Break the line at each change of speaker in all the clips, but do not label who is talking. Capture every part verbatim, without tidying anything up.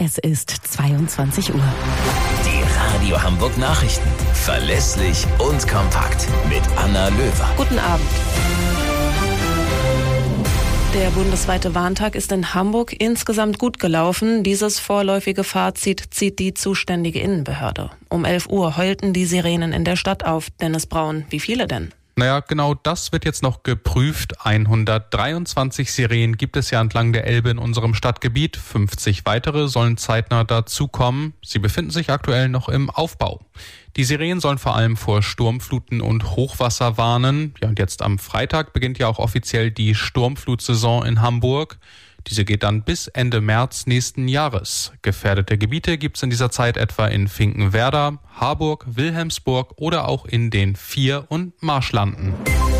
Es ist zweiundzwanzig Uhr.
Die Radio Hamburg Nachrichten. Verlässlich und kompakt. Mit Anna Löwer.
Guten Abend. Der bundesweite Warntag ist in Hamburg insgesamt gut gelaufen. Dieses vorläufige Fazit zieht die zuständige Innenbehörde. Um elf Uhr heulten die Sirenen in der Stadt auf. Dennis Braun, wie viele denn?
Naja, genau das wird jetzt noch geprüft. hundertdreiundzwanzig Sirenen gibt es ja entlang der Elbe in unserem Stadtgebiet. fünfzig weitere sollen zeitnah dazukommen. Sie befinden sich aktuell noch im Aufbau. Die Sirenen sollen vor allem vor Sturmfluten und Hochwasser warnen. Ja, und jetzt am Freitag beginnt ja auch offiziell die Sturmflutsaison in Hamburg. Diese geht dann bis Ende März nächsten Jahres. Gefährdete Gebiete gibt es in dieser Zeit etwa in Finkenwerder, Harburg, Wilhelmsburg oder auch in den Vier- und Marschlanden.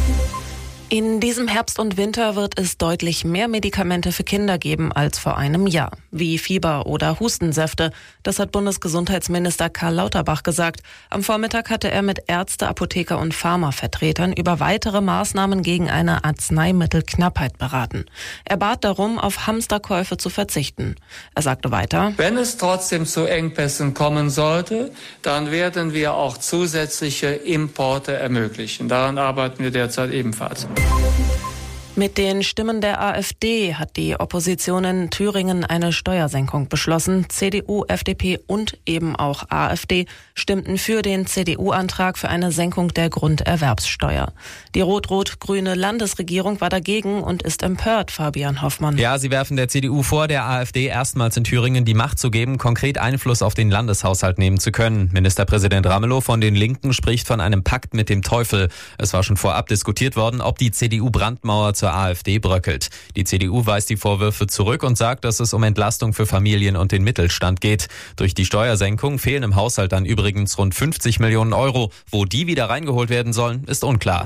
In diesem Herbst und Winter wird es deutlich mehr Medikamente für Kinder geben als vor einem Jahr, wie Fieber- oder Hustensäfte. Das hat Bundesgesundheitsminister Karl Lauterbach gesagt. Am Vormittag hatte er mit Ärzte, Apotheker und Pharmavertretern über weitere Maßnahmen gegen eine Arzneimittelknappheit beraten. Er bat darum, auf Hamsterkäufe zu verzichten. Er sagte weiter:
Wenn es trotzdem zu Engpässen kommen sollte, dann werden wir auch zusätzliche Importe ermöglichen. Daran arbeiten wir derzeit ebenfalls.
Mit den Stimmen der AfD hat die Opposition in Thüringen eine Steuersenkung beschlossen. C D U, F D P und eben auch AfD stimmten für den C D U-Antrag für eine Senkung der Grunderwerbssteuer. Die rot-rot-grüne Landesregierung war dagegen und ist empört, Fabian Hoffmann.
Ja, sie werfen der C D U vor, der AfD erstmals in Thüringen die Macht zu geben, konkret Einfluss auf den Landeshaushalt nehmen zu können. Ministerpräsident Ramelow von den Linken spricht von einem Pakt mit dem Teufel. Es war schon vorab diskutiert worden, ob die C D U-Brandmauer zur AfD bröckelt. Die C D U weist die Vorwürfe zurück und sagt, dass es um Entlastung für Familien und den Mittelstand geht. Durch die Steuersenkung fehlen im Haushalt dann übrigens rund fünfzig Millionen Euro. Wo die wieder reingeholt werden sollen, ist unklar.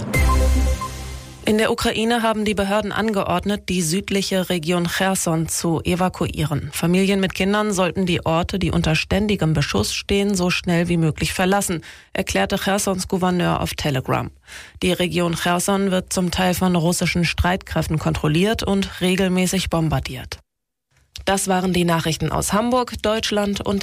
In der Ukraine haben die Behörden angeordnet, die südliche Region Cherson zu evakuieren. Familien mit Kindern sollten die Orte, die unter ständigem Beschuss stehen, so schnell wie möglich verlassen, erklärte Chersons Gouverneur auf Telegram. Die Region Cherson wird zum Teil von russischen Streitkräften kontrolliert und regelmäßig bombardiert. Das waren die Nachrichten aus Hamburg, Deutschland und